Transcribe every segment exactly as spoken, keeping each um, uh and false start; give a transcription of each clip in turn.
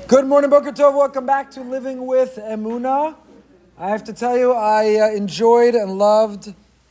Good morning, Boker Tov. Welcome back to Living with Emunah. I have to tell you, I uh, enjoyed and loved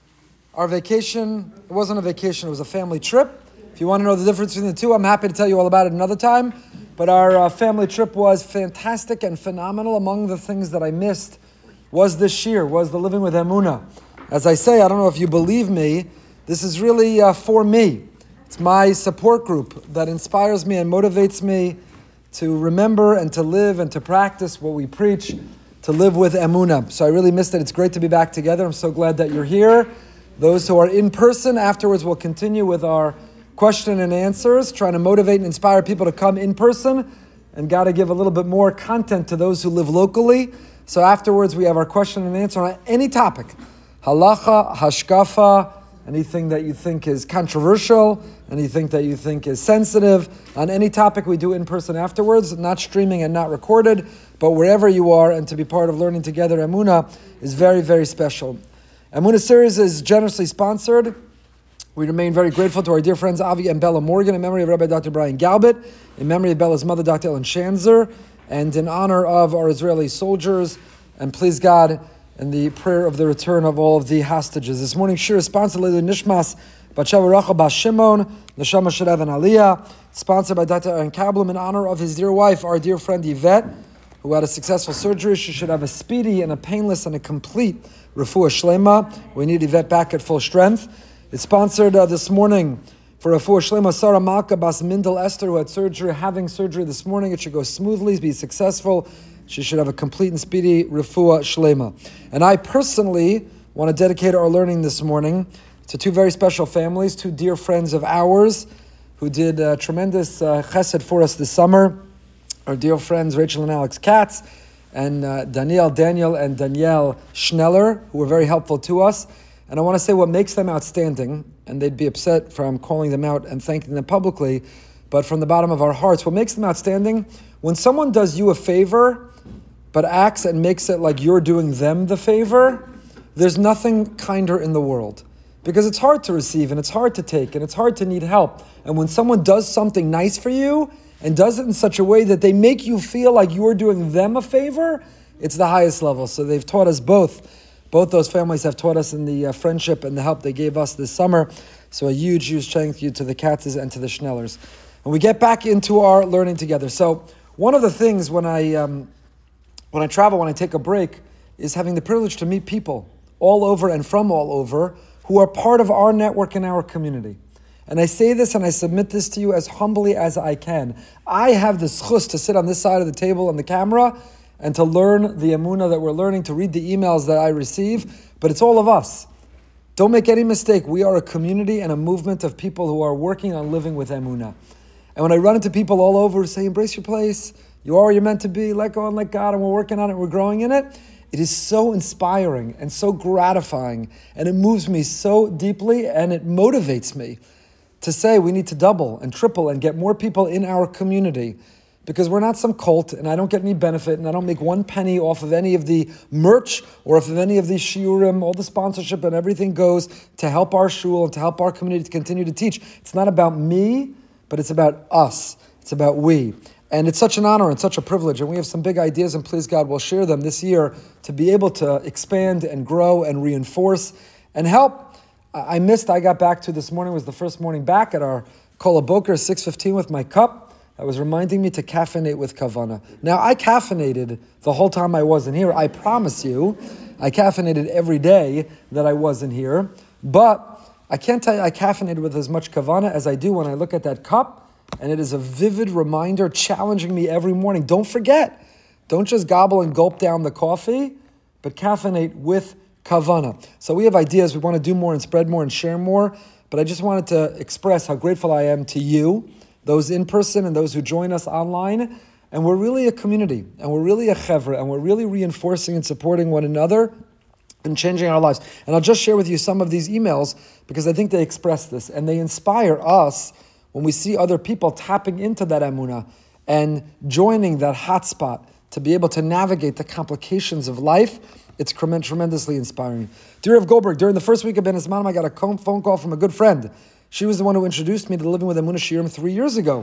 our vacation. It wasn't a vacation, it was a family trip. If you want to know the difference between the two, I'm happy to tell you all about it another time. But our uh, family trip was fantastic and phenomenal. Among the things that I missed was this year, was the Living with Emunah. As I say, I don't know if you believe me, this is really uh, for me. It's my support group that inspires me and motivates me to remember and to live and to practice what we preach, to live with Emunah. So I really missed it. It's great to be back together. I'm so glad that you're here. Those who are in person, afterwards we'll continue with our question and answers, trying to motivate and inspire people to come in person, and got to give a little bit more content to those who live locally. So afterwards we have our question and answer on any topic. Halacha, hashkafa, anything that you think is controversial, anything that you think is sensitive. On any topic we do in person afterwards, not streaming and not recorded, but wherever you are, and to be part of learning together Emunah is very, very special. Emunah series is generously sponsored. We remain very grateful to our dear friends Avi and Bella Morgan in memory of Rabbi Doctor Brian Galbit, in memory of Bella's mother, Doctor Ellen Shanzer, and in honor of our Israeli soldiers, and please God, and the prayer of the return of all of the hostages. This morning's shir is sponsored by Nishmas Batsheva Rachel Bas Shimon, Neshama Shirav and Aliyah, sponsored by Doctor Aaron Kablam in honor of his dear wife, our dear friend Yvette, who had a successful surgery. She should have a speedy and a painless and a complete refuah shlema. We need Yvette back at full strength. It's sponsored uh, this morning for refuah shlema Sarah Malka Bas Mindel Esther, who had surgery, having surgery this morning. It should go smoothly, be successful. She should have a complete and speedy refuah shlema. And I personally want to dedicate our learning this morning to two very special families, two dear friends of ours who did uh, tremendous uh, chesed for us this summer. Our dear friends Rachel and Alex Katz, and uh, Danielle Daniel and Danielle Schneller, who were very helpful to us. And I want to say what makes them outstanding, and they'd be upset from calling them out and thanking them publicly, but from the bottom of our hearts, what makes them outstanding, when someone does you a favor, but acts and makes it like you're doing them the favor, there's nothing kinder in the world. Because it's hard to receive, and it's hard to take, and it's hard to need help. And when someone does something nice for you, and does it in such a way that they make you feel like you're doing them a favor, it's the highest level. So they've taught us both. Both those families have taught us in the uh, friendship and the help they gave us this summer. So a huge, huge thank you to the Katzes and to the Schnellers. And we get back into our learning together. So one of the things when I... Um, When I travel, when I take a break, is having the privilege to meet people all over and from all over who are part of our network and our community. And I say this and I submit this to you as humbly as I can. I have the schus to sit on this side of the table on the camera and to learn the Emunah that we're learning, to read the emails that I receive, but it's all of us. Don't make any mistake, we are a community and a movement of people who are working on living with Emunah. And when I run into people all over who say, embrace your place, you are where you're meant to be, let go and let God, and we're working on it, we're growing in it. It is so inspiring and so gratifying, and it moves me so deeply, and it motivates me to say we need to double and triple and get more people in our community, because we're not some cult, and I don't get any benefit, and I don't make one penny off of any of the merch or off of any of the shiurim. All the sponsorship and everything goes to help our shul and to help our community to continue to teach. It's not about me, but it's about us. It's about we. And it's such an honor and such a privilege, and we have some big ideas, and please God, we'll share them this year to be able to expand and grow and reinforce and help. I missed, I got back to this morning, was the first morning back at our Kol HaBoker, six fifteen with my cup. That was reminding me to caffeinate with Kavana. Now, I caffeinated the whole time I wasn't here. I promise you, I caffeinated every day that I wasn't here. But I can't tell you I caffeinated with as much Kavana as I do when I look at that cup. And it is a vivid reminder challenging me every morning. Don't forget. Don't just gobble and gulp down the coffee, but caffeinate with kavana. So we have ideas. We want to do more and spread more and share more. But I just wanted to express how grateful I am to you, those in person and those who join us online. And we're really a community. And we're really a chevra. And we're really reinforcing and supporting one another and changing our lives. And I'll just share with you some of these emails because I think they express this. And they inspire us when we see other people tapping into that Emunah and joining that hotspot to be able to navigate the complications of life, it's tremendously inspiring. Dear Rav Goldberg, during the first week of Ben Ismanim, I got a phone call from a good friend. She was the one who introduced me to Living with Emunah Shiurim three years ago.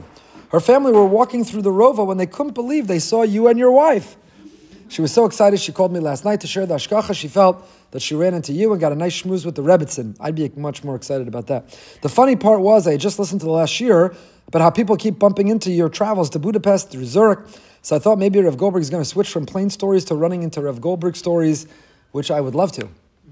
Her family were walking through the Rova when they couldn't believe they saw you and your wife. She was so excited she called me last night to share the hashgacha. She felt that she ran into you and got a nice schmooze with the Rebbitzin. I'd be much more excited about that. The funny part was I had just listened to the last year about how people keep bumping into your travels to Budapest through Zurich. So I thought maybe Rav Goldberg is going to switch from plain stories to running into Rav Goldberg stories, which I would love to.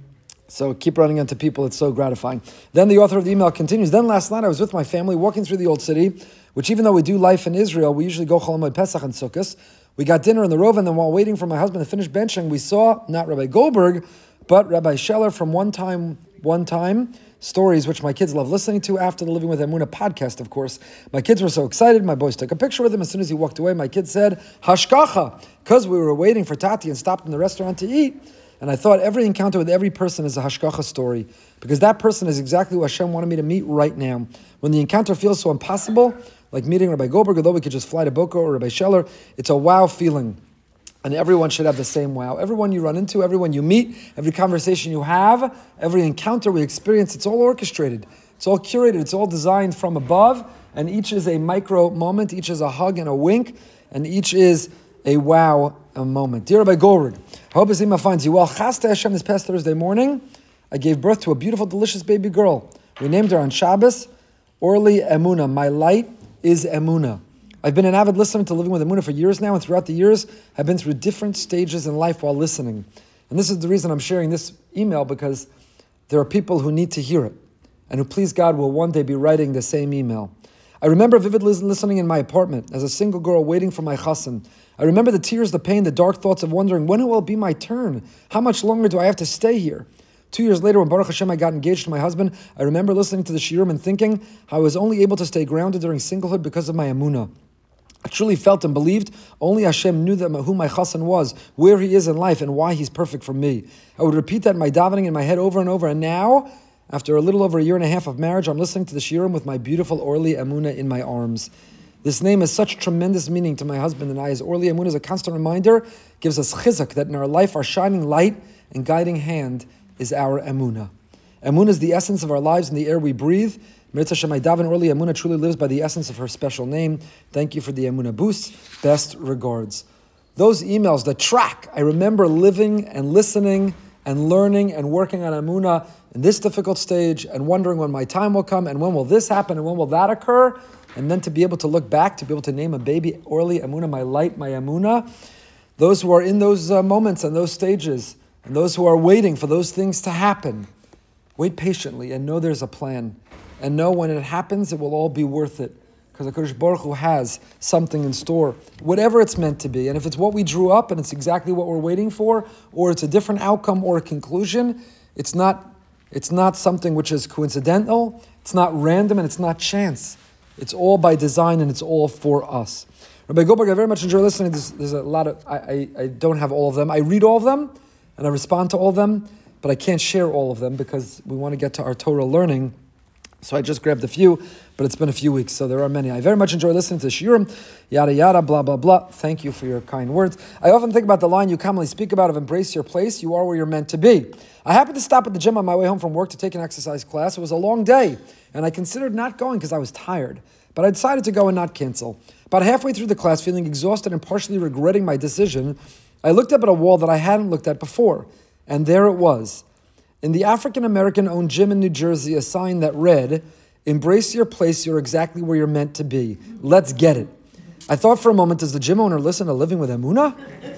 So keep running into people. It's so gratifying. Then the author of the email continues. Then last night I was with my family walking through the old city, which even though we do life in Israel, we usually go Chol Hamoed Pesach and Sukkot. We got dinner in the Rova, and then while waiting for my husband to finish benching, we saw not Rabbi Goldberg, but Rabbi Scheller from One Time, One Time Stories, which my kids love listening to after the Living with Emunah podcast, of course. My kids were so excited. My boys took a picture with him. As soon as he walked away, my kids said, Hashgacha, because we were waiting for Tati and stopped in the restaurant to eat. And I thought every encounter with every person is a Hashgacha story, because that person is exactly who Hashem wanted me to meet right now. When the encounter feels so impossible, like meeting Rabbi Goldberg, although we could just fly to Boca or Rabbi Scheller, it's a wow feeling. And everyone should have the same wow. Everyone you run into, everyone you meet, every conversation you have, every encounter we experience, it's all orchestrated. It's all curated. It's all designed from above. And each is a micro moment. Each is a hug and a wink. And each is a wow a moment. Dear Rabbi Goldberg, I hope Azima finds you well. Chasta Hashem, this past Thursday morning, I gave birth to a beautiful, delicious baby girl. We named her on Shabbos, Orly Emunah. My light is Emunah. I've been an avid listener to Living with Emunah for years now, and throughout the years, I've been through different stages in life while listening. And this is the reason I'm sharing this email, because there are people who need to hear it, and who, please God, will one day be writing the same email. I remember vividly listening in my apartment as a single girl waiting for my chassan. I remember the tears, the pain, the dark thoughts of wondering, when will it be my turn? How much longer do I have to stay here? Two years later, when Baruch Hashem I got engaged to my husband, I remember listening to the shiurim and thinking how I was only able to stay grounded during singlehood because of my emunah. I truly felt and believed only Hashem knew that who my chassan was, where he is in life, and why he's perfect for me. I would repeat that in my davening in my head over and over. And now, after a little over a year and a half of marriage, I'm listening to the shiurim with my beautiful Orly Emunah in my arms. This name has such tremendous meaning to my husband and I, as Orly Emunah is a constant reminder, gives us chizuk that in our life, our shining light and guiding hand is our Emunah. Emunah is the essence of our lives and the air we breathe. Mitzvah Shemai Daven Orly Emunah truly lives by the essence of her special name. Thank you for the Emunah boost. Best regards. Those emails that track, I remember living and listening and learning and working on Emunah in this difficult stage and wondering when my time will come and when will this happen and when will that occur. And then to be able to look back, to be able to name a baby Orly Emunah, my light, my Emunah. Those who are in those uh, moments and those stages, and those who are waiting for those things to happen, wait patiently and know there's a plan. And know when it happens, it will all be worth it. Because HaKadosh Baruch Hu has something in store. Whatever it's meant to be. And if it's what we drew up and it's exactly what we're waiting for, or it's a different outcome or a conclusion, it's not, it's not something which is coincidental, it's not random, and it's not chance. It's all by design and it's all for us. Rabbi Goldberg, I very much enjoy listening. There's, there's a lot of, I, I, I don't have all of them. I read all of them and I respond to all of them, but I can't share all of them because we want to get to our Torah learning. So I just grabbed a few, but it's been a few weeks, so there are many. I very much enjoy listening to the shiurim, yada yada, blah, blah, blah. Thank you for your kind words. I often think about the line you commonly speak about of embrace your place, you are where you're meant to be. I happened to stop at the gym on my way home from work to take an exercise class. It was a long day, and I considered not going because I was tired. But I decided to go and not cancel. About halfway through the class, feeling exhausted and partially regretting my decision, I looked up at a wall that I hadn't looked at before, and there it was. In the African-American-owned gym in New Jersey, a sign that read, embrace your place, you're exactly where you're meant to be. Let's get it. I thought for a moment, does the gym owner listen to Living with Emunah?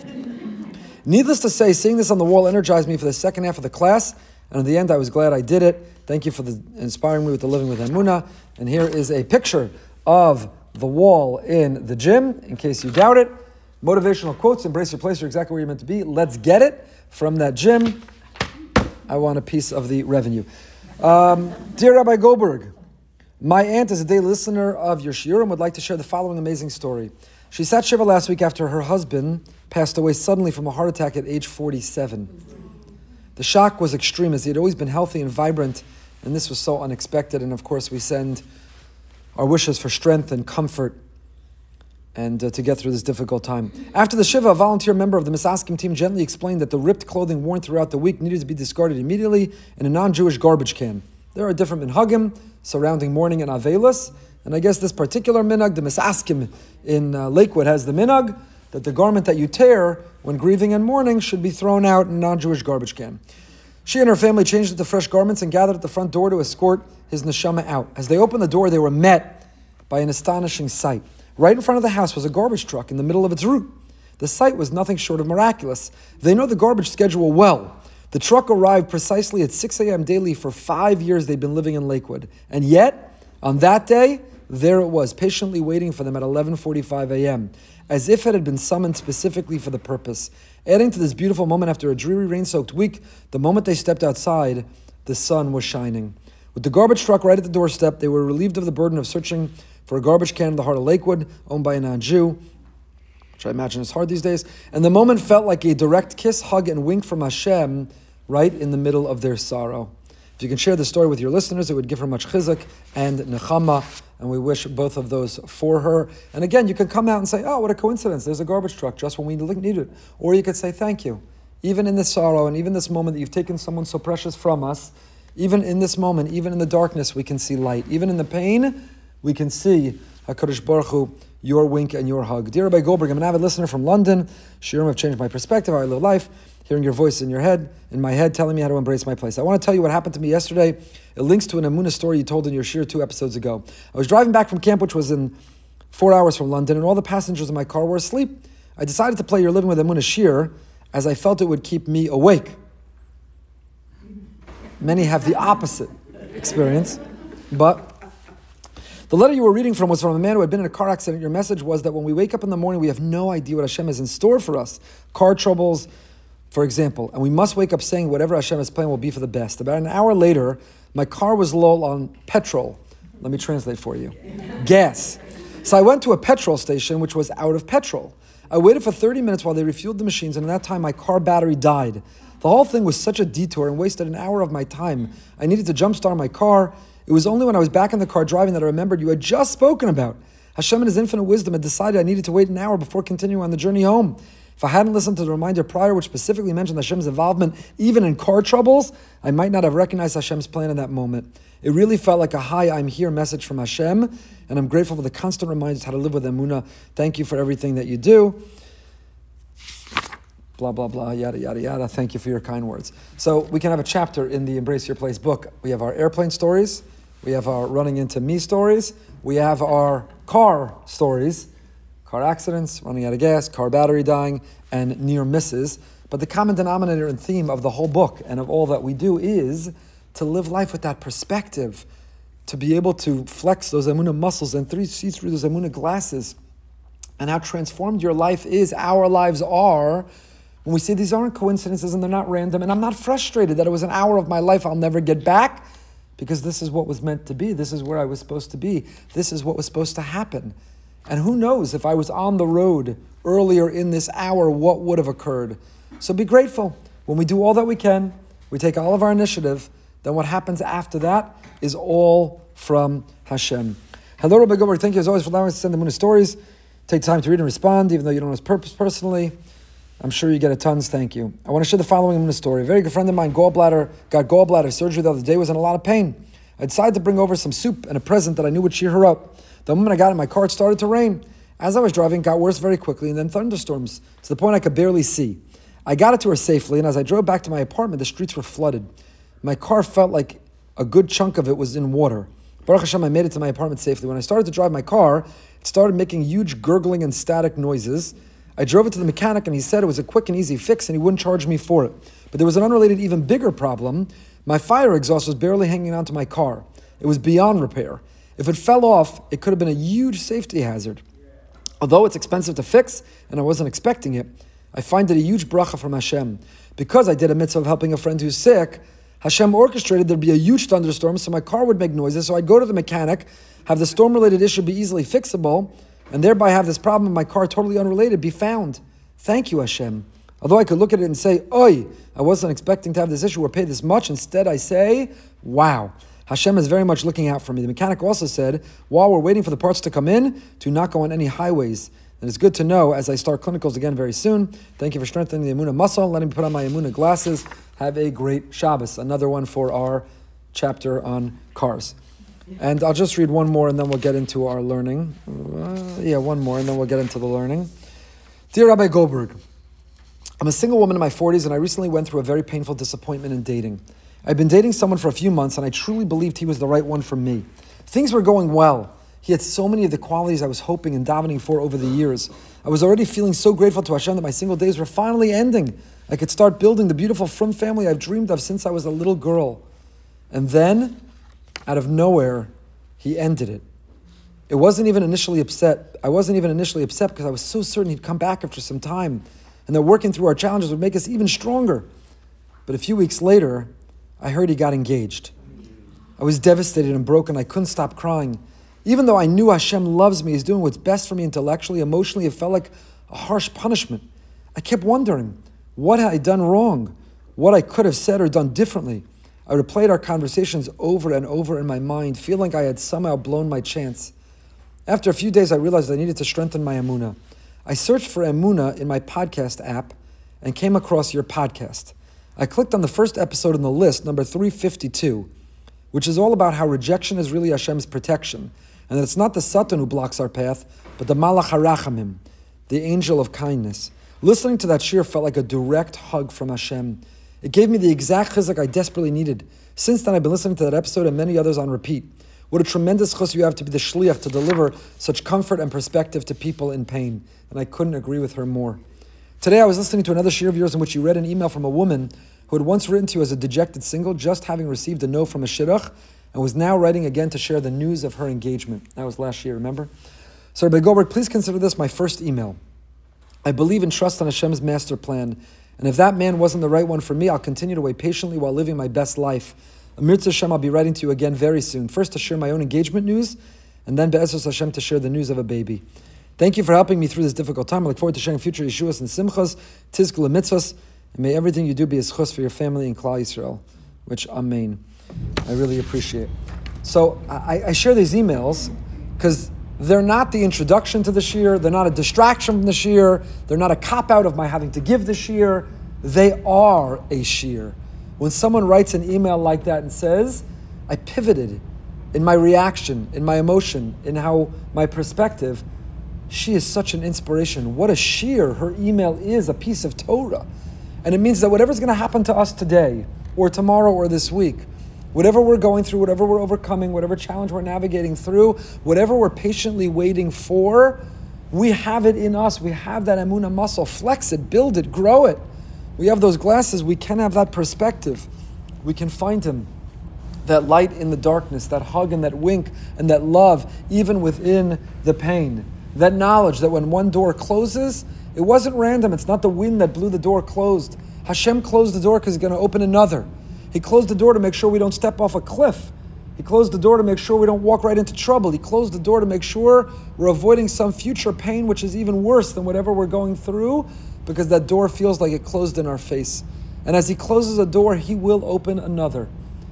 Needless to say, seeing this on the wall energized me for the second half of the class, and in the end, I was glad I did it. Thank you for the inspiring me with the Living with Emunah. And here is a picture of the wall in the gym, in case you doubt it. Motivational quotes, embrace your place, you're exactly where you're meant to be. Let's get it from that gym. I want a piece of the revenue. Um, dear Rabbi Goldberg, my aunt is a daily listener of your shiurim, would like to share the following amazing story. She sat shiva last week after her husband passed away suddenly from a heart attack at age forty-seven. The shock was extreme, as he had always been healthy and vibrant, and this was so unexpected. And of course, we send our wishes for strength and comfort and uh, to get through this difficult time. After the shiva, a volunteer member of the Misaskim team gently explained that the ripped clothing worn throughout the week needed to be discarded immediately in a non-Jewish garbage can. There are different minhagim surrounding mourning and avelos, And I guess this particular minhag, the Misaskim in uh, Lakewood, has the minhag that the garment that you tear when grieving and mourning should be thrown out in a non-Jewish garbage can. She and her family changed into fresh garments and gathered at the front door to escort his neshama out. As they opened the door, they were met by an astonishing sight. Right in front of the house was a garbage truck in the middle of its route. The sight was nothing short of miraculous. They know the garbage schedule well. The truck arrived precisely at six a.m. daily for five years they'd been living in Lakewood. And yet, on that day, there it was, patiently waiting for them at eleven forty-five a.m., as if it had been summoned specifically for the purpose. Adding to this beautiful moment after a dreary rain-soaked week, the moment they stepped outside, the sun was shining. With the garbage truck right at the doorstep, they were relieved of the burden of searching for a garbage can in the heart of Lakewood, owned by a non-Jew, which I imagine is hard these days. And the moment felt like a direct kiss, hug, and wink from Hashem right in the middle of their sorrow. If you can share the story with your listeners, it would give her much chizuk and nechama, and we wish both of those for her. And again, you can come out and say, oh, what a coincidence, there's a garbage truck just when we need it. Or you could say, thank you. Even in this sorrow and even this moment that you've taken someone so precious from us, even in this moment, even in the darkness, we can see light. Even in the pain, we can see HaKadosh Baruch Hu, your wink and your hug. Dear Rabbi Goldberg, I'm an avid listener from London. Shiurim have changed my perspective, how I live life. Hearing your voice in your head, in my head, telling me how to embrace my place. I want to tell you what happened to me yesterday. It links to an Emunah story you told in your shir two episodes ago. I was driving back from camp, which was in four hours from London, and all the passengers in my car were asleep. I decided to play Your Living with Emunah shir, as I felt it would keep me awake. Many have the opposite experience, but the letter you were reading from was from a man who had been in a car accident. Your message was that when we wake up in the morning, we have no idea what Hashem has in store for us. Car troubles, for example, and we must wake up saying whatever Hashem is planning will be for the best. About an hour later, my car was low on petrol. Let me translate for you. Gas. So I went to a petrol station, which was out of petrol. I waited for thirty minutes while they refueled the machines, and in that time, my car battery died. The whole thing was such a detour and wasted an hour of my time. I needed to jumpstart my car. It was only when I was back in the car driving that I remembered you had just spoken about. Hashem in His infinite wisdom had decided I needed to wait an hour before continuing on the journey home. If I hadn't listened to the reminder prior, which specifically mentioned Hashem's involvement even in car troubles, I might not have recognized Hashem's plan in that moment. It really felt like a hi, I'm here message from Hashem, and I'm grateful for the constant reminders how to live with Emunah. Thank you for everything that you do. Blah, blah, blah, yada, yada, yada. Thank you for your kind words. So we can have a chapter in the Embrace Your Place book. We have our airplane stories. We have our running into me stories. We have our car stories. Car accidents, running out of gas, car battery dying, and near misses. But the common denominator and theme of the whole book and of all that we do is to live life with that perspective, to be able to flex those Emunah muscles and three, see through those Emunah glasses, and how transformed your life is, our lives are, when we say these aren't coincidences and they're not random, and I'm not frustrated that it was an hour of my life I'll never get back, because this is what was meant to be. This is where I was supposed to be. This is what was supposed to happen. And who knows, if I was on the road earlier in this hour, what would have occurred? So be grateful. When we do all that we can, we take all of our initiative, then what happens after that is all from Hashem. Hello, Rabbi Goldberg. Thank you as always for allowing us to send the Emunah stories. Take time to read and respond, even though you don't know his purpose personally. I'm sure you get a tons. Thank you. I want to share the following Emunah story. A very good friend of mine, gallbladder, got gallbladder surgery the other day, was in a lot of pain. I decided to bring over some soup and a present that I knew would cheer her up. The moment I got in my car, it started to rain. As I was driving, it got worse very quickly, and then thunderstorms, to the point I could barely see. I got it to her safely, and as I drove back to my apartment, the streets were flooded. My car felt like a good chunk of it was in water. Baruch Hashem, I made it to my apartment safely. When I started to drive my car, it started making huge gurgling and static noises. I drove it to the mechanic, and he said it was a quick and easy fix, and he wouldn't charge me for it. But there was an unrelated, even bigger problem. My fire exhaust was barely hanging onto my car. It was beyond repair. If it fell off, it could have been a huge safety hazard. Although it's expensive to fix, and I wasn't expecting it, I find it a huge bracha from Hashem. Because I did a mitzvah of helping a friend who's sick, Hashem orchestrated there'd be a huge thunderstorm, so my car would make noises, so I'd go to the mechanic, have the storm-related issue be easily fixable, and thereby have this problem in my car totally unrelated be found. Thank you, Hashem. Although I could look at it and say, Oi, I wasn't expecting to have this issue or pay this much, instead I say, wow. Hashem is very much looking out for me. The mechanic also said, while we're waiting for the parts to come in, do not go on any highways. And it's good to know as I start clinicals again very soon. Thank you for strengthening the Emunah muscle, letting me put on my Emunah glasses. Have a great Shabbos. Another one for our chapter on cars. And I'll just read one more and then we'll get into our learning. Uh, yeah, one more and then we'll get into the learning. Dear Rabbi Goldberg, I'm a single woman in my forties and I recently went through a very painful disappointment in dating. I'd been dating someone for a few months and I truly believed he was the right one for me. Things were going well. He had so many of the qualities I was hoping and davening for over the years. I was already feeling so grateful to Hashem that my single days were finally ending. I could start building the beautiful frum family I've dreamed of since I was a little girl. And then, out of nowhere, he ended it. It wasn't even initially upset. I wasn't even initially upset because I was so certain he'd come back after some time and that working through our challenges would make us even stronger. But a few weeks later, I heard he got engaged. I was devastated and broken. I couldn't stop crying. Even though I knew Hashem loves me, He's doing what's best for me intellectually, emotionally, it felt like a harsh punishment. I kept wondering, what had I done wrong? What I could have said or done differently? I replayed our conversations over and over in my mind, feeling I had somehow blown my chance. After a few days, I realized I needed to strengthen my emunah. I searched for emunah in my podcast app and came across your podcast. I clicked on the first episode in the list, number three fifty-two, which is all about how rejection is really Hashem's protection, and that it's not the Satan who blocks our path, but the Malach HaRachamim, the angel of kindness. Listening to that shir felt like a direct hug from Hashem. It gave me the exact chizuk I desperately needed. Since then, I've been listening to that episode and many others on repeat. What a tremendous chus you have to be the shliach to deliver such comfort and perspective to people in pain. And I couldn't agree with her more. Today, I was listening to another shir of yours in which you read an email from a woman who had once written to you as a dejected single, just having received a no from a shidduch, and was now writing again to share the news of her engagement. That was last year, remember? So Rabbi Goldberg, please consider this my first email. I believe and trust on Hashem's master plan, and if that man wasn't the right one for me, I'll continue to wait patiently while living my best life. Amir Hashem, I'll be writing to you again very soon. First to share my own engagement news, and then Be'ezus Hashem to share the news of a baby. Thank you for helping me through this difficult time. I look forward to sharing future Yeshuas and Simchas, Tizkul and Mitzvahs, and may everything you do be a schus for your family in Klal Yisrael, which Amen. I really appreciate. So I, I share these emails because they're not the introduction to the shir, they're not a distraction from the shir, they're not a cop-out of my having to give the shir, they are a shir. When someone writes an email like that and says, I pivoted in my reaction, in my emotion, in how my perspective, she is such an inspiration. What a shir her email is, a piece of Torah. And it means that whatever's going to happen to us today, or tomorrow, or this week, whatever we're going through, whatever we're overcoming, whatever challenge we're navigating through, whatever we're patiently waiting for, we have it in us. We have that emunah muscle. Flex it, build it, grow it. We have those glasses. We can have that perspective. We can find Him, that light in the darkness, that hug and that wink and that love, even within the pain. That knowledge that when one door closes, it wasn't random. It's not the wind that blew the door closed. Hashem closed the door because He's going to open another. He closed the door to make sure we don't step off a cliff. He closed the door to make sure we don't walk right into trouble. He closed the door to make sure we're avoiding some future pain which is even worse than whatever we're going through, because that door feels like it closed in our face. And as He closes a door, He will open another.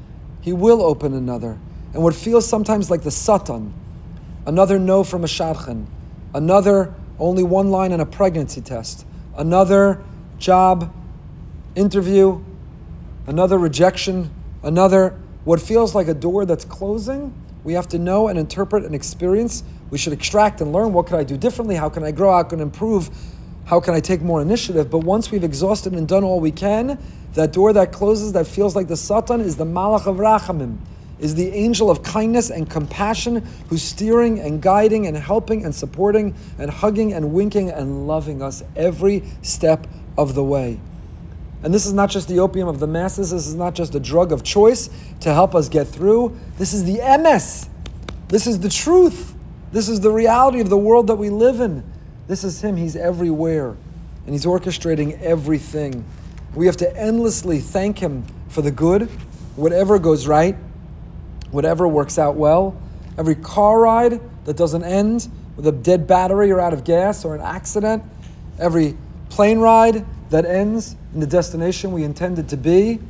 He will open another. And what feels sometimes like the Satan, another no from a shadchan, another only one line in a pregnancy test, another job interview, another rejection, another, what feels like a door that's closing, we have to know and interpret and experience. We should extract and learn, what can I do differently? How can I grow? How can I improve? How can I take more initiative? But once we've exhausted and done all we can, that door that closes that feels like the Satan is the Malach of Rachamim, is the angel of kindness and compassion who's steering and guiding and helping and supporting and hugging and winking and loving us every step of the way. And this is not just the opium of the masses. This is not just a drug of choice to help us get through. This is the M S. This is the truth. This is the reality of the world that we live in. This is Him. He's everywhere. And He's orchestrating everything. We have to endlessly thank Him for the good, whatever goes right, whatever works out well. Every car ride that doesn't end with a dead battery or out of gas or an accident. Every plane ride that ends in the destination we intended to be.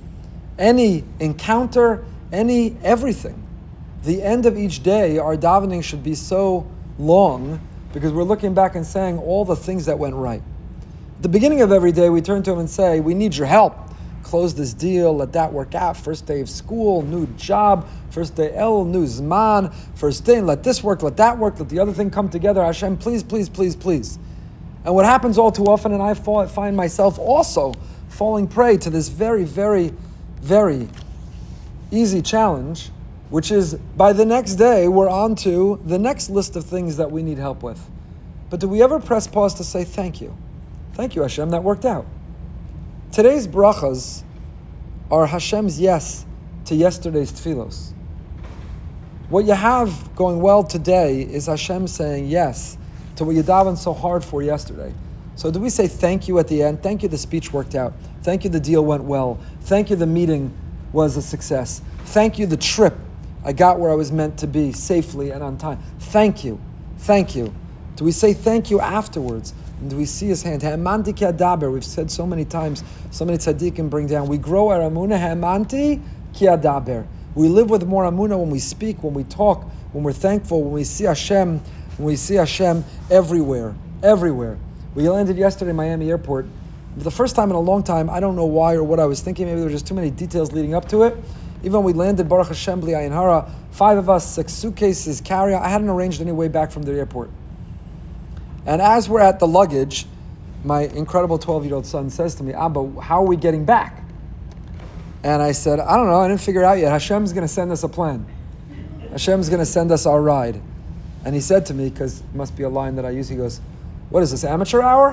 Any encounter, any everything. The end of each day, our davening should be so long because we're looking back and saying all the things that went right. At the beginning of every day, we turn to Him and say, we need your help. close this deal, let that work out. First day of school, new job, first day El, new Zman, first thing, let this work, let that work, let the other thing come together. Hashem, please, please, please, please. And what happens all too often, and I fall, find myself also falling prey to this very, very, very easy challenge, which is by the next day, we're on to the next list of things that we need help with. But do we ever press pause to say, thank you? Thank you, Hashem, that worked out. Today's brachas are Hashem's yes to yesterday's tefillos. What you have going well today is Hashem saying yes to what you davened so hard for yesterday. So do we say thank you at the end? Thank you, the speech worked out. Thank you, the deal went well. Thank you, the meeting was a success. Thank you, the trip, I got where I was meant to be safely and on time. Thank you. Thank you. Do we say thank you afterwards? And do we see his hand? Ha'emanti ki adaber. We've said so many times, so many tzaddikim bring down. We grow our amunah. Ha'emanti ki adaber. We live with more amunah when we speak, when we talk, when we're thankful, when we see Hashem, when we see Hashem everywhere, everywhere. We landed yesterday in Miami Airport. For the first time in a long time, I don't know why or what I was thinking. Maybe there were just too many details leading up to it. Even when we landed, Baruch Hashem, Bli Ayin Hara, five of us, six suitcases, carry on. I hadn't arranged any way back from the airport. And as we're at the luggage, my incredible twelve-year-old son says to me, Abba, how are we getting back? And I said, I don't know, I didn't figure it out yet. Hashem's going to send us a plan. Hashem's going to send us our ride. And he said to me, because it must be a line that I use, he goes, what is this, amateur hour?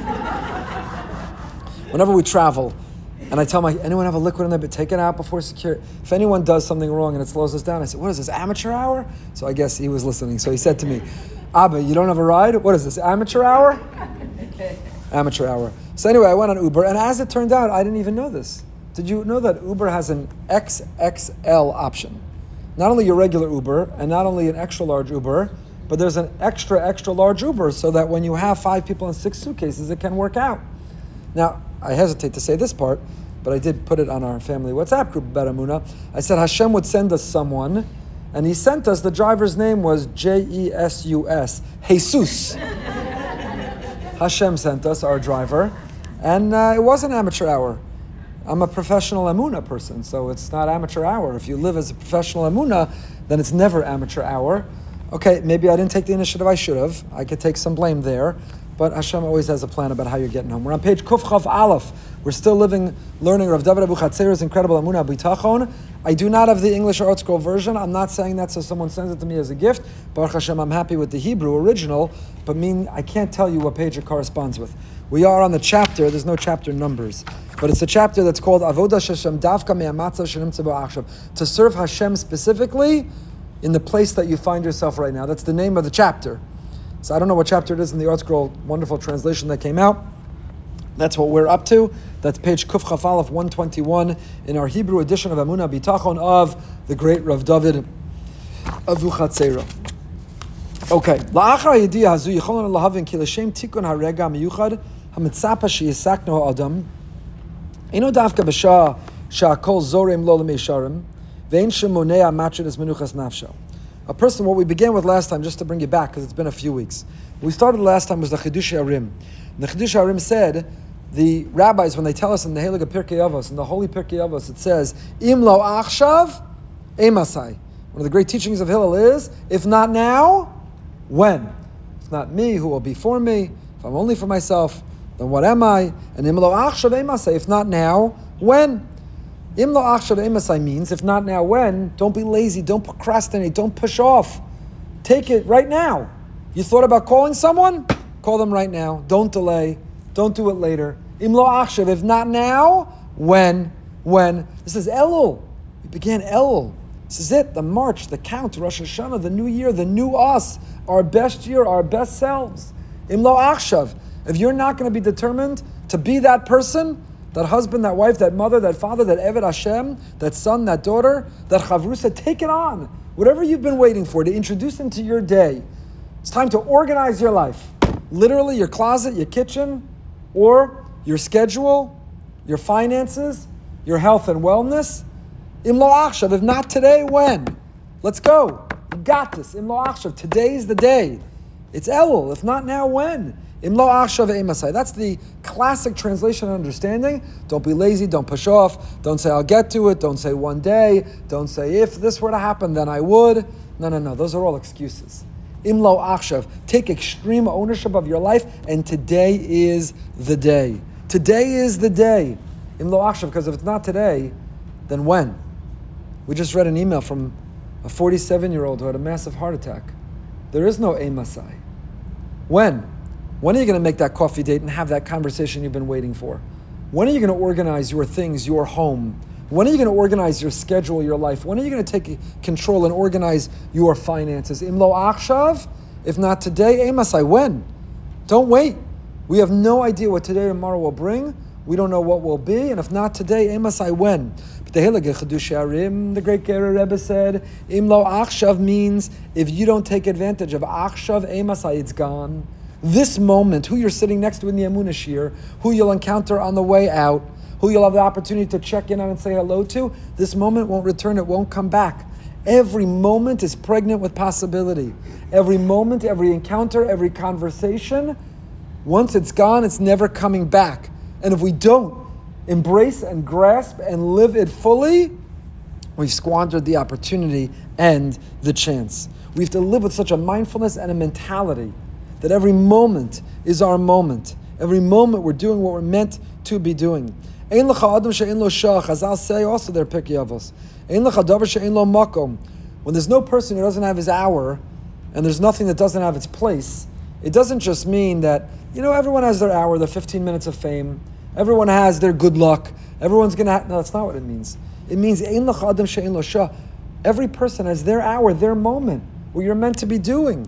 Whenever we travel, and I tell my, anyone have a liquid in there, but take it out before security. If anyone does something wrong and it slows us down, I said, what is this, amateur hour? So I guess he was listening. So he said to me, Abba, you don't have a ride? What is this, amateur hour? Amateur hour. So anyway, I went on Uber, and as it turned out, I didn't even know this. Did you know that Uber has an X X L option? Not only your regular Uber, and not only an extra large Uber, but there's an extra, extra large Uber, so that when you have five people and six suitcases, it can work out. Now, I hesitate to say this part, but I did put it on our family WhatsApp group about Amunah. I said Hashem would send us someone, and he sent us, the driver's name was J E S U S, Jesus. Hashem sent us, our driver, and uh, it was an amateur hour. I'm a professional Amunah person, so it's not amateur hour. If you live as a professional Amunah, then it's never amateur hour. Okay, maybe I didn't take the initiative I should have. I could take some blame there. But Hashem always has a plan about how you're getting home. We're on page Kuf Chav Aleph. We're still living, learning Rav David Abuchatzer's incredible Amunah B'Tachon. I do not have the English Art Scroll version. I'm not saying that so someone sends it to me as a gift. Baruch Hashem, I'm happy with the Hebrew original, but mean I can't tell you what page it corresponds with. We are on the chapter, there's no chapter numbers, but it's a chapter that's called Avodah Hashem Davka Me'amatza Shenimtza Ba'achshav. To serve Hashem specifically in the place that you find yourself right now. That's the name of the chapter. So I don't know what chapter it is in the Art Scroll, wonderful translation that came out. That's what we're up to. That's page Kuf Chaf Aleph one twenty-one in our Hebrew edition of Amunah B'Tachon of the great Rav David Avuchatzera. Okay. La'achar ha'yediyah hazu yicholon lahavin ki l'shem tikun ha'rega miyuchad ha'mitzapa she'yisakno ha'adam eno davka b'shah sha'akol zorem lo l'meisharim ve'en shemonea matridus menuchas nafsho. A person, what we began with last time, just to bring you back, because it's been a few weeks. We started last time was the Chidush Arim. The Chidush Arim said, the rabbis, when they tell us in the Heilige Pirkei Avos, in the Holy Pirkei Avos, it says, Im lo achshav, emasai. One of the great teachings of Hillel is, if not now, when? If not me, who will be for me? If I'm only for myself, then what am I? And Im lo achshav, emasai. If not now, when? Im lo achshav emasai means, if not now, when? Don't be lazy, don't procrastinate, don't push off. Take it right now. You thought about calling someone? Call them right now. Don't delay. Don't do it later. Im lo achshav, if not now, when? When? This is Elul. We began Elul. This is it, the march, the count, Rosh Hashanah, the new year, the new us, our best year, our best selves. Im lo achshav. If you're not going to be determined to be that person, that husband, that wife, that mother, that father, that Eved Hashem, that son, that daughter, that chavrusa, take it on. Whatever you've been waiting for, to introduce into your day. It's time to organize your life. Literally, your closet, your kitchen, or your schedule, your finances, your health and wellness. Im lo achshav, if not today, when? Let's go. You got this. Im lo achshav, today's the day. It's Elul. If not now, when? Imlo achshav emasai. That's the classic translation and understanding. Don't be lazy. Don't push off. Don't say I'll get to it. Don't say one day. Don't say if this were to happen, then I would. No, no, no. Those are all excuses. Imlo achshav. Take extreme ownership of your life, and today is the day. Today is the day. Imlo achshav, because if it's not today, then when? We just read an email from a forty-seven-year-old who had a massive heart attack. There is no emasai. When? When are you going to make that coffee date and have that conversation you've been waiting for? When are you going to organize your things, your home? When are you going to organize your schedule, your life? When are you going to take control and organize your finances? Imlo achshav, if not today, emasai. When? Don't wait. We have no idea what today or tomorrow will bring. We don't know what will be, and if not today, emasai, when? But the Hilagah Chedush Arim, the great Gerer Rebbe said, Imlo achshav means if you don't take advantage of achshav emasai, it's gone. This moment, who you're sitting next to in the Emunah Shir, who you'll encounter on the way out, who you'll have the opportunity to check in on and say hello to, this moment won't return, it won't come back. Every moment is pregnant with possibility. Every moment, every encounter, every conversation, once it's gone, it's never coming back. And if we don't embrace and grasp and live it fully, we've squandered the opportunity and the chance. We have to live with such a mindfulness and a mentality that every moment is our moment. Every moment we're doing what we're meant to be doing. Ein lecha adam she'ein lo shach. Chazal say also there, Pirkei Avos. Ein lecha davar she'ein lo makom. When there's no person who doesn't have his hour, and there's nothing that doesn't have its place, it doesn't just mean that, you know, everyone has their hour, their fifteen minutes of fame. Everyone has their good luck. Everyone's going to have... No, that's not what it means. It means ein lecha adam she'ein lo shach. Every person has their hour, their moment, what you're meant to be doing.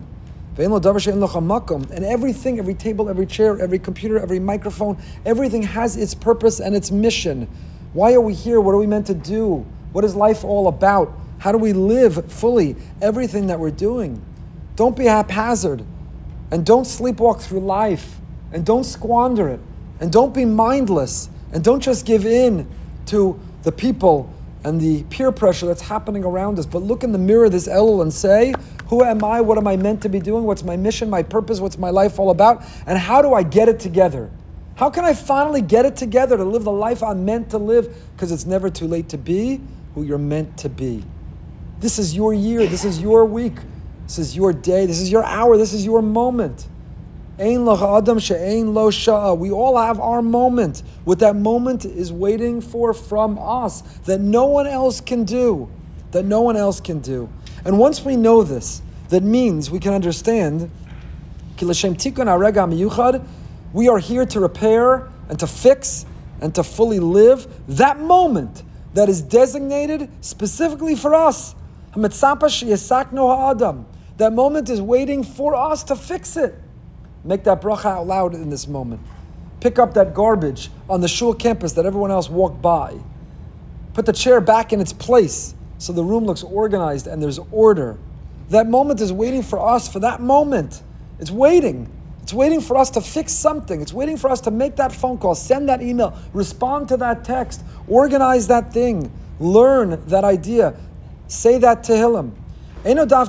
And everything, every table, every chair, every computer, every microphone, everything has its purpose and its mission. Why are we here? What are we meant to do? What is life all about? How do we live fully everything that we're doing? Don't be haphazard, and don't sleepwalk through life, and don't squander it, and don't be mindless, and don't just give in to the people and the peer pressure that's happening around us, but look in the mirror this Elul and say, who am I? What am I meant to be doing? What's my mission, my purpose? What's my life all about? And how do I get it together? How can I finally get it together to live the life I'm meant to live? Because it's never too late to be who you're meant to be. This is your year. This is your week. This is your day. This is your hour. This is your moment. Ein lecha adam she'ein lo sha'a. We all have our moment. What that moment is waiting for from us that no one else can do. That no one else can do. And once we know this, that means we can understand ki l'shem tikun harega miyuchad, we are here to repair and to fix and to fully live that moment that is designated specifically for us. Hamitzapa sheyasakno ha'adam. That moment is waiting for us to fix it. Make that bracha out loud in this moment. Pick up that garbage on the shul campus that everyone else walked by. Put the chair back in its place so the room looks organized and there's order. That moment is waiting for us for that moment. It's waiting. It's waiting for us to fix something. It's waiting for us to make that phone call, send that email, respond to that text, organize that thing, learn that idea, say that Tehillim. If Hashem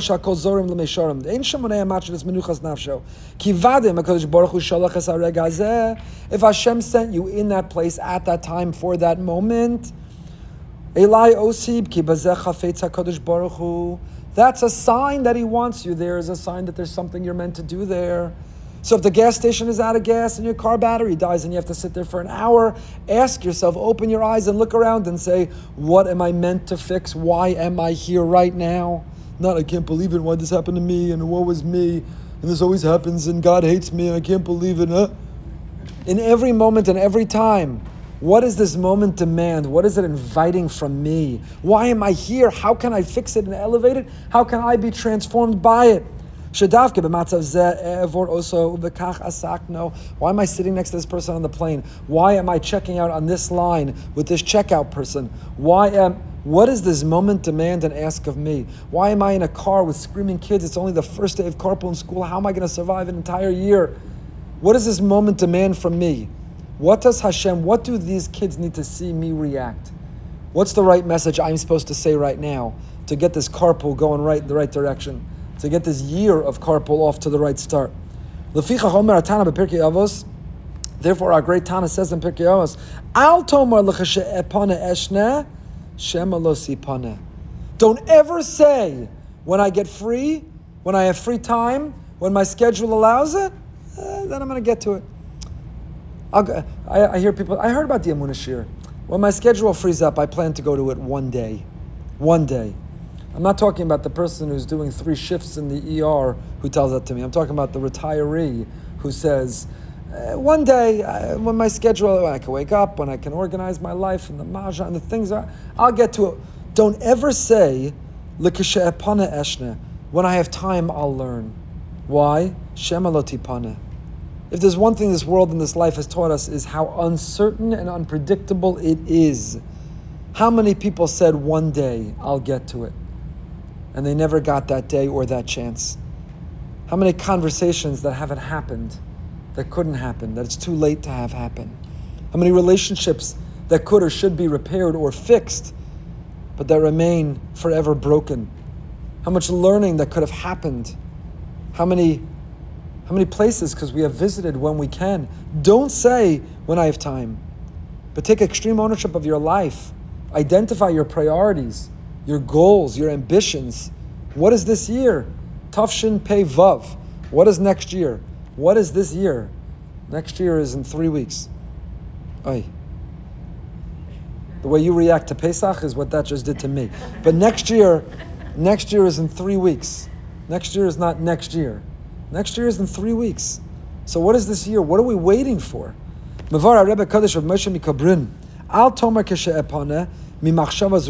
sent you in that place at that time for that moment, that's a sign that He wants you there, is a sign that there's something you're meant to do there. So if the gas station is out of gas and your car battery dies and you have to sit there for an hour, ask yourself, open your eyes and look around and say, what am I meant to fix? Why am I here right now? Not, I can't believe it, why this happened to me, and woe is me, and this always happens, and God hates me, and I can't believe it. Huh? In every moment and every time, what does this moment demand? What is it inviting from me? Why am I here? How can I fix it and elevate it? How can I be transformed by it? Why am I sitting next to this person on the plane? Why am I checking out on this line with this checkout person? Why am What does this moment demand and ask of me? Why am I in a car with screaming kids? It's only the first day of carpool in school. How am I going to survive an entire year? What does this moment demand from me? What does Hashem, what do these kids need to see me react? What's the right message I'm supposed to say right now to get this carpool going right in the right direction? to get this year of carpool off to the right start. Therefore, our great Tana says in Pirkei Avos, Al tomar l'chashe epane eshne, shema lo sipane. Don't ever say, when I get free, when I have free time, when my schedule allows it, eh, then I'm going to get to it. I'll go, I, I hear people, I heard about the Emunah Shir. When my schedule frees up, I plan to go to it one day. One day. I'm not talking about the person who's doing three shifts in the E R who tells that to me. I'm talking about the retiree who says, uh, one day, uh, when my schedule, when I can wake up, when I can organize my life and the maja and the things, are, I'll get to it. Don't ever say, L'kashe epane eshne. When I have time, I'll learn. Why? Shema lo tipane. If there's one thing this world and this life has taught us is how uncertain and unpredictable it is. How many people said one day, I'll get to it, and they never got that day or that chance? How many conversations that haven't happened, that couldn't happen, that it's too late to have happen? How many relationships that could or should be repaired or fixed, but that remain forever broken? How much learning that could have happened? How many, how many places, because we have visited when we can. Don't say, when I have time, but take extreme ownership of your life. Identify your priorities, your goals, your ambitions. What is this year? Tafshin Pei Vav. What is next year? What is this year? Next year is in three weeks. Oy. The way you react to Pesach is what that just did to me. But next year, next year is in three weeks. Next year is not next year. Next year is in three weeks. So what is this year? What are we waiting for? Mavar Rebbe Kaddish of Moshe Mikabrin. Al Tomer Keshe Epane. Don't say when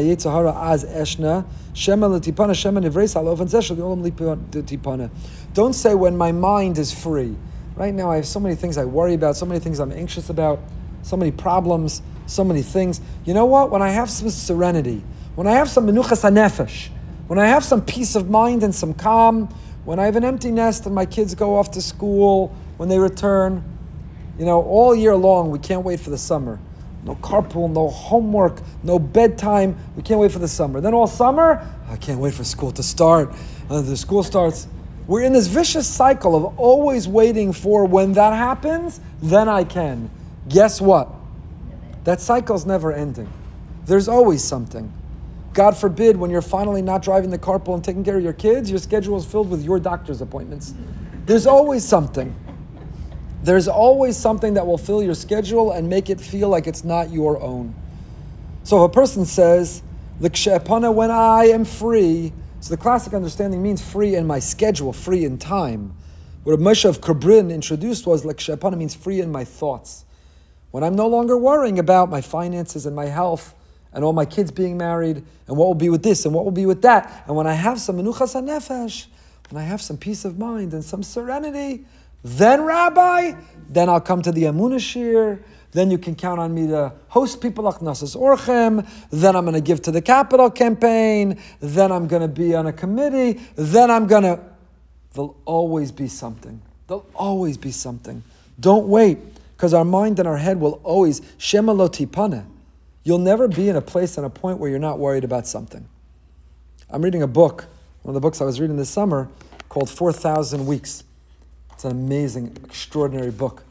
my mind is free. Right now I have so many things I worry about, so many things I'm anxious about, so many problems, so many things. You know what? When I have some serenity, when I have some menuchas hanefesh, when I have some peace of mind and some calm, when I have an empty nest and my kids go off to school, when they return, you know, all year long we can't wait for the summer. No carpool, no homework, no bedtime. We can't wait for the summer. Then all summer, I can't wait for school to start. Uh, the school starts. We're in this vicious cycle of always waiting for when that happens, then I can. Guess what? That cycle's never ending. There's always something. God forbid, when you're finally not driving the carpool and taking care of your kids, your schedule is filled with your doctor's appointments. There's always something. There's always something that will fill your schedule and make it feel like it's not your own. So if a person says, L'kshepana, when I am free, so the classic understanding means free in my schedule, free in time. What Moshe of Kabrin introduced was L'kshepana means free in my thoughts. When I'm no longer worrying about my finances and my health and all my kids being married and what will be with this and what will be with that. And when I have some menuchas hanefesh, when I have some peace of mind and some serenity, then, Rabbi, then I'll come to the Emunah Shir. Then you can count on me to host people like Nossos Orchem. Then I'm going to give to the capital campaign. Then I'm going to be on a committee. Then I'm going to... There'll always be something. There'll always be something. Don't wait, because our mind and our head will always... Shema lo tipane. You'll never be in a place and a point where you're not worried about something. I'm reading a book, one of the books I was reading this summer, called four thousand Weeks. It's an amazing, extraordinary book.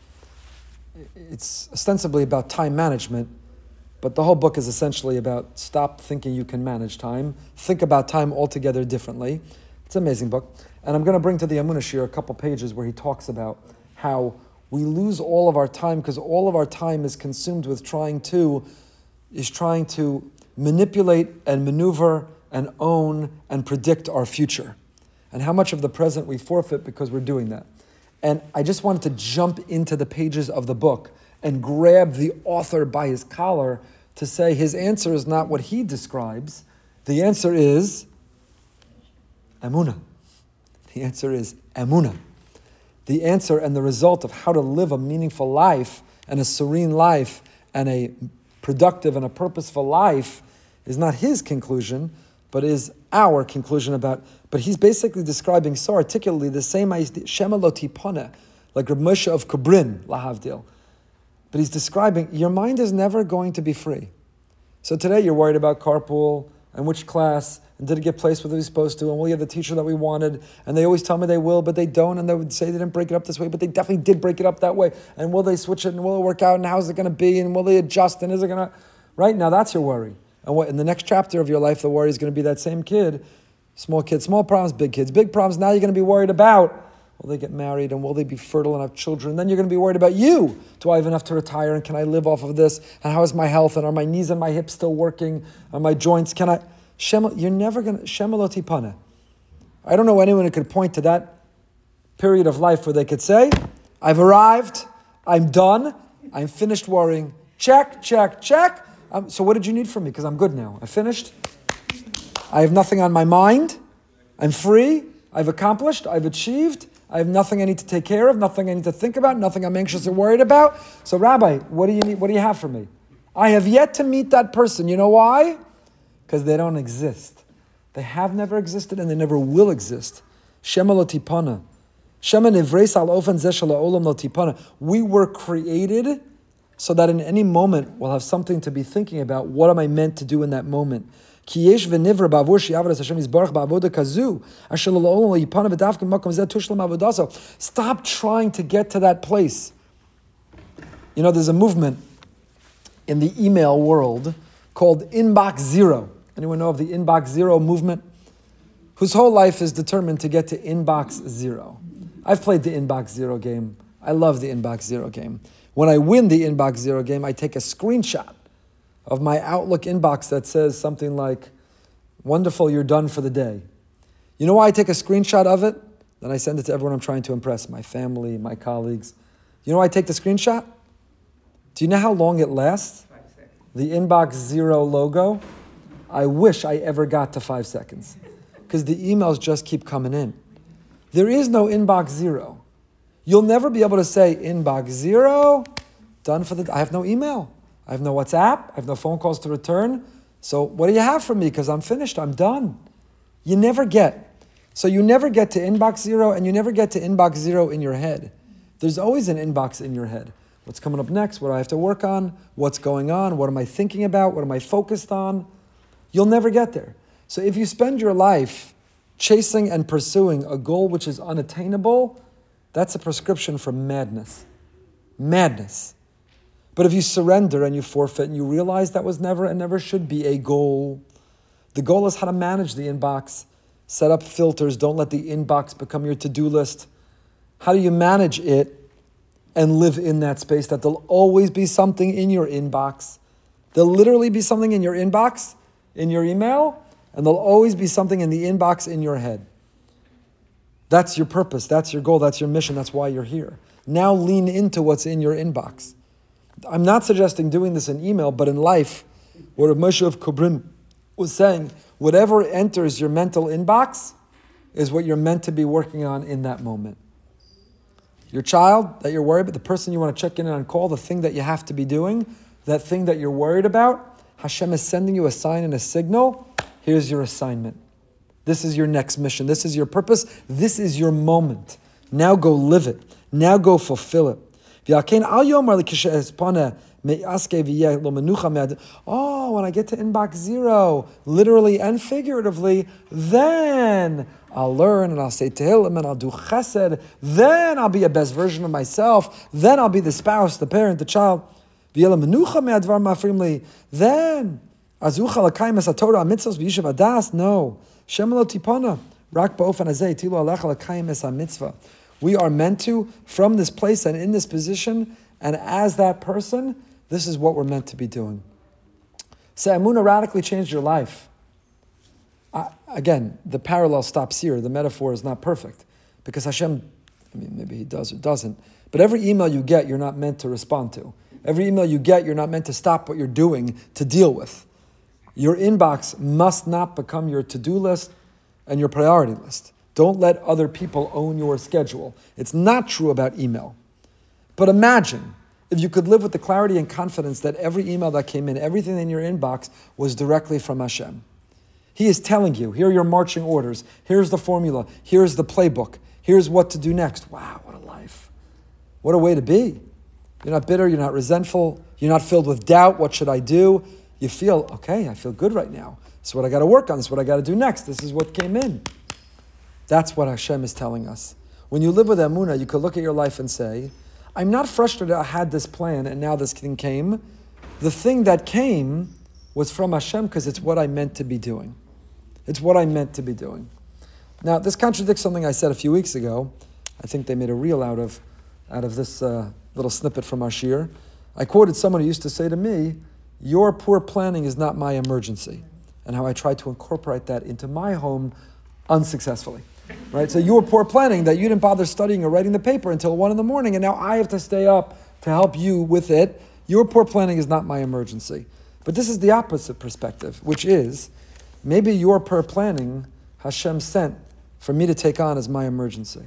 It's ostensibly about time management, but the whole book is essentially about stop thinking you can manage time, think about time altogether differently. It's an amazing book. And I'm going to bring to the Emunah Shir a couple pages where he talks about how we lose all of our time because all of our time is consumed with trying to, is trying to manipulate and maneuver and own and predict our future. And how much of the present we forfeit because we're doing that. And I just wanted to jump into the pages of the book and grab the author by his collar to say his answer is not what he describes. The answer is Emunah. The answer is Emunah. The answer and the result of how to live a meaningful life and a serene life and a productive and a purposeful life is not his conclusion, but is our conclusion about, but he's basically describing so articulately the same idea, Shema lo tipane, like Reb Moshe of Kabrin, lahavdil. But he's describing, your mind is never going to be free. So today you're worried about carpool, and which class, And did it get placed where they were supposed to? And will you have the teacher that we wanted? And they always tell me they will, but they don't. And they would say they didn't break it up this way, but they definitely did break it up that way. And will they switch it? And will it work out? And how's it going to be? And will they adjust? And is it going to... Right now, that's your worry. And what in the next chapter of your life, the worry is going to be that same kid. Small kids, small problems, big kids, big problems. Now you're going to be worried about, will they get married? And will they be fertile and have children? And then you're going to be worried about you. Do I have enough to retire? And can I live off of this? And how is my health? And are my knees and my hips still working? Are my joints? Can I... Shem, you're never going to... Shemeloti pana. I don't know anyone who could point to that period of life where they could say, I've arrived, I'm done, I'm finished worrying. Check, check, check. Um, so what did you need from me? Because I'm good now. I finished. I have nothing on my mind. I'm free. I've accomplished. I've achieved. I have nothing I need to take care of, nothing I need to think about, nothing I'm anxious or worried about. So Rabbi, what do you need? What do you have for me? I have yet to meet that person. You know why? Because they don't exist. They have never existed and they never will exist. Shema lo tipana. Shema nivreis al ofen zeh shel ha'olam lo tipana. We were created so that in any moment we'll have something to be thinking about. What am I meant to do in that moment? Ki yesh v'nivra ba'avur she'avad es Hashem yizbarach ba'avoda kazu asher lo ha'olam lo yipana v'dafka makom zeh tushlam avodaso. Stop trying to get to that place. You know, there's a movement in the email world called Inbox Zero. Anyone know of the Inbox Zero movement? Whose whole life is determined to get to Inbox Zero. I've played the Inbox Zero game. I love the Inbox Zero game. When I win the Inbox Zero game, I take a screenshot of my Outlook inbox that says something like, wonderful, you're done for the day. You know why I take a screenshot of it? Then I send it to everyone I'm trying to impress, my family, my colleagues. You know why I take the screenshot? Do you know how long it lasts? The Inbox Zero logo? I wish I ever got to five seconds because the emails just keep coming in. There is no Inbox Zero. You'll never be able to say, Inbox Zero, done for the... I have no email. I have no WhatsApp. I have no phone calls to return. So what do you have from me? Because I'm finished. I'm done. You never get. So you never get to Inbox Zero and you never get to Inbox Zero in your head. There's always an inbox in your head. What's coming up next? What do I have to work on? What's going on? What am I thinking about? What am I focused on? You'll never get there. So if you spend your life chasing and pursuing a goal which is unattainable, that's a prescription for madness. Madness. But if you surrender and you forfeit and you realize that was never and never should be a goal, the goal is how to manage the inbox. Set up filters. Don't let the inbox become your to-do list. How do you manage it and live in that space that there'll always be something in your inbox? There'll literally be something in your inbox, in your email, and there'll always be something in the inbox in your head. That's your purpose, that's your goal, that's your mission, that's why you're here. Now lean into what's in your inbox. I'm not suggesting doing this in email, but in life, what Moshe of Kobrin was saying, whatever enters your mental inbox is what you're meant to be working on in that moment. Your child that you're worried about, the person you want to check in on call, the thing that you have to be doing, that thing that you're worried about, Hashem is sending you a sign and a signal. Here's your assignment. This is your next mission. This is your purpose. This is your moment. Now go live it. Now go fulfill it. Oh, when I get to Inbox Zero, literally and figuratively, then I'll learn and I'll say Tehillim and I'll do chesed. Then I'll be a best version of myself. Then I'll be the spouse, the parent, the child. Then Azucha l'kayim es haTorah mitzvos b'yishuv hadas. No, Shem lo tipana rak ba'ofen hazeh tilu alecha l'kayim es hamitzvah. We are meant to, from this place and in this position, and as that person, this is what we're meant to be doing. So Emunah radically changed your life. Uh, again, the parallel stops here. The metaphor is not perfect because Hashem, I mean, maybe He does or doesn't. But every email you get, you're not meant to respond to. Every email you get, you're not meant to stop what you're doing to deal with. Your inbox must not become your to-do list and your priority list. Don't let other people own your schedule. It's not true about email. But imagine if you could live with the clarity and confidence that every email that came in, everything in your inbox was directly from Hashem. He is telling you, here are your marching orders, here's the formula, here's the playbook, here's what to do next. Wow, what a life. What a way to be. You're not bitter, you're not resentful, you're not filled with doubt, what should I do? You feel, okay, I feel good right now. This is what I got to work on. This is what I got to do next. This is what came in. That's what Hashem is telling us. When you live with Emunah, you could look at your life and say, I'm not frustrated I had this plan and now this thing came. The thing that came was from Hashem because it's what I meant to be doing. It's what I meant to be doing. Now, this contradicts something I said a few weeks ago. I think they made a reel out of, out of this uh, little snippet from our shir. I quoted someone who used to say to me, your poor planning is not my emergency. And how I tried to incorporate that into my home unsuccessfully. Right? So your poor planning that you didn't bother studying or writing the paper until one in the morning, and now I have to stay up to help you with it. Your poor planning is not my emergency. But this is the opposite perspective, which is, maybe your poor planning Hashem sent for me to take on as my emergency.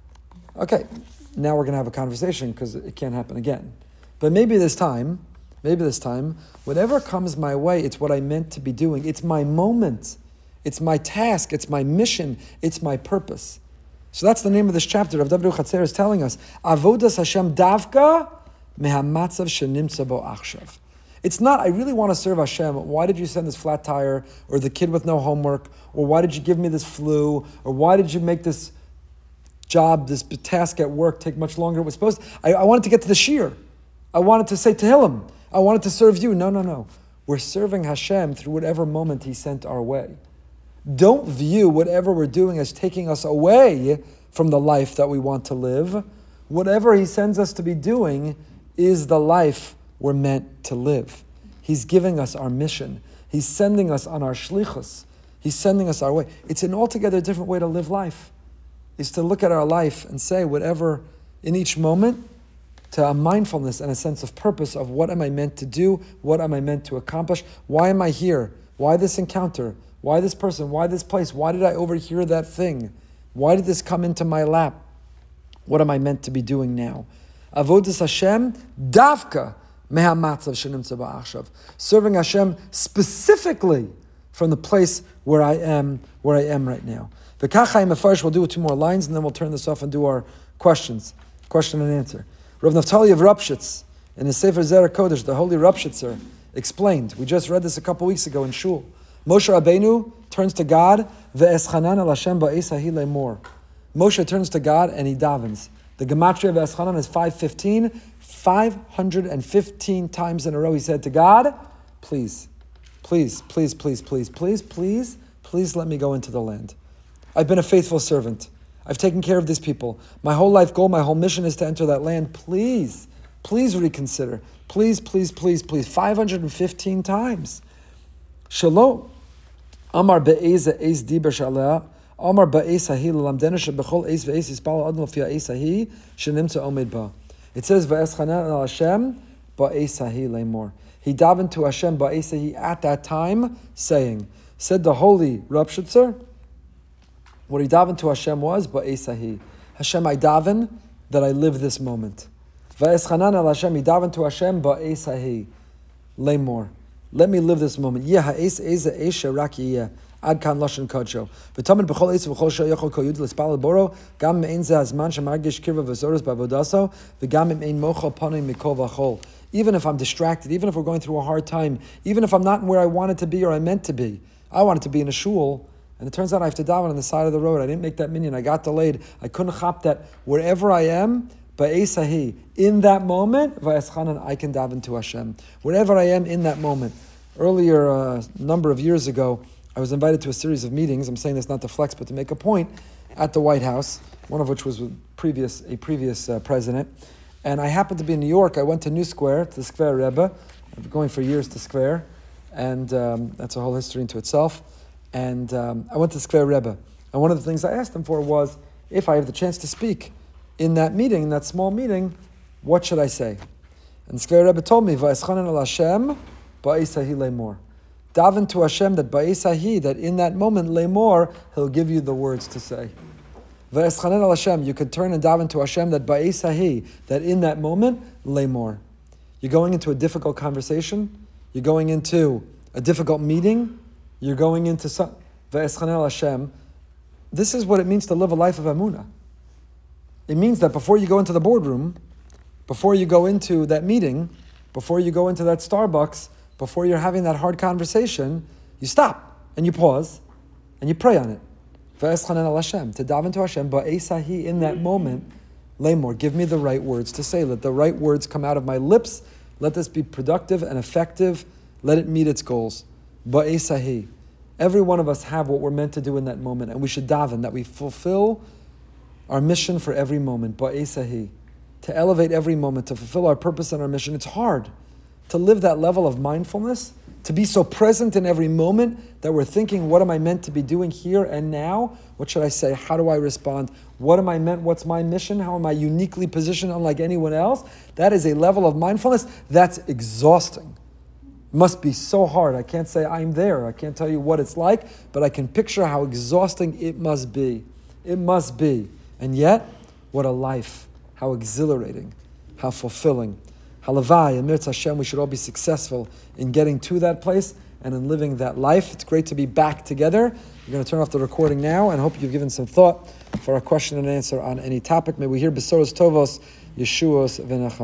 Okay, now we're going to have a conversation because it can't happen again. But maybe this time, maybe this time, whatever comes my way, it's what I meant to be doing. It's my moment. It's my task. It's my mission. It's my purpose. So that's the name of this chapter. Rav David Chatzer is telling us, Avodas Hashem davka mehamatzav shenimtza bo achshav. It's not, I really want to serve Hashem. Why did you send this flat tire? Or the kid with no homework? Or why did you give me this flu? Or why did you make this job, this task at work take much longer than it was supposed to? I, I wanted to get to the shir. I wanted to say Tehillim. I wanted to serve you. No, no, no. We're serving Hashem through whatever moment He sent our way. Don't view whatever we're doing as taking us away from the life that we want to live. Whatever He sends us to be doing is the life we're meant to live. He's giving us our mission. He's sending us on our shlichus. He's sending us our way. It's an altogether different way to live life. Is to look at our life and say whatever in each moment, to a mindfulness and a sense of purpose of what am I meant to do? What am I meant to accomplish? Why am I here? Why this encounter? Why this person? Why this place? Why did I overhear that thing? Why did this come into my lap? What am I meant to be doing now? Avodas Hashem davka mehamatzav shenimtza ba'achshav. Serving Hashem specifically from the place where I am, where I am right now. V'kachai mefarsh, we'll do two more lines and then we'll turn this off and do our questions. Question and answer. Rav Naftali of Ropshitz, in his Sefer Zera Kodesh, the Holy Ropshitzer, explained. We just read this a couple weeks ago in Shul. Moshe Rabbeinu turns to God, Ve'eschanan el Hashem ba'esahi lemor. Moshe turns to God and he davens. The gematria of Eschanan is five fifteen. five hundred fifteen times in a row he said to God, please, please, please, please, please, please, please, please let me go into the land. I've been a faithful servant. I've taken care of these people. My whole life goal, my whole mission is to enter that land. Please, please reconsider. Please, please, please, please. five hundred fifteen times. Shalom. Amar be'eza eis diber shaleh. Amar ba'es hahi l'lamdena shebechol eis ve'es yispal adon l'fi ha'es hahi shenimtza omed ba. It says ve'eschanan el Hashem ba'es hahi le'mor. He davened to Hashem ba'es hahi at that time, saying, said the holy Ropshitzer, what he davened to Hashem was ba'es hahi. Hashem, I daven that I live this moment. Ve'eschanan el Hashem, he davened to Hashem ba'es hahi le'mor. Let me live this moment. Yeh ha'es eza esha rak yeh. Ad kan lashon kodsho. V'tamen b'chol eitz v'chol shayachol kol yud l'spal boro. Gam me'ein ze hazman shemargish kirva v'zoros b'avodaso. V'gam me'ein mocho panei mikol v'chol. Even if I'm distracted, even if we're going through a hard time, even if I'm not where I wanted to be or I meant to be. I wanted to be in a shul, and it turns out I have to daven on the side of the road. I didn't make that minyan. I got delayed. I couldn't chop that. Wherever I am, ba'esahi, in that moment, va'eschanan, I can daven to Hashem. Wherever I am in that moment. Earlier, a uh, number of years ago, I was invited to a series of meetings. I'm saying this not to flex, but to make a point, at the White House, one of which was with previous a previous uh, president. And I happened to be in New York. I went to New Square, to the Square Rebbe. I've been going for years to Square, and um, that's a whole history into itself. And um, I went to Square Rebbe. And one of the things I asked him for was, if I have the chance to speak in that meeting, in that small meeting, what should I say? And Square Rebbe told me, Va'eschanan el Hashem ba'esahi le'mor. Daven to Hashem that ba'esahi, that in that moment, le'mor, He'll give you the words to say. Va'eschanan el Hashem, you can turn and daven to Hashem that ba'esahi, that in that moment, le'mor. You're going into a difficult conversation, you're going into a difficult meeting, you're going into some, Va'eschanan el Hashem. This is what it means to live a life of Emunah. It means that before you go into the boardroom, before you go into that meeting, before you go into that Starbucks, before you're having that hard conversation, you stop and you pause and you pray on it. To daven to Hashem, ba'esahi, in that moment, Lamor, give me the right words to say. Let the right words come out of my lips. Let this be productive and effective. Let it meet its goals. Ba'esahi. Every one of us have what we're meant to do in that moment, and we should daven that we fulfill our mission for every moment. Ba'esahi. To elevate every moment, to fulfill our purpose and our mission. It's hard to live that level of mindfulness, to be so present in every moment that we're thinking, what am I meant to be doing here and now? What should I say? How do I respond? What am I meant? What's my mission? How am I uniquely positioned unlike anyone else? That is a level of mindfulness that's exhausting. It must be so hard. I can't say I'm there. I can't tell you what it's like, but I can picture how exhausting it must be. It must be. And yet, what a life. How exhilarating. How fulfilling. Halavai, and Mirz Hashem, we should all be successful in getting to that place and in living that life. It's great to be back together. We're going to turn off the recording now and hope you've given some thought for our question and answer on any topic. May we hear Besoros Tovos, Yeshuos, V'nacham.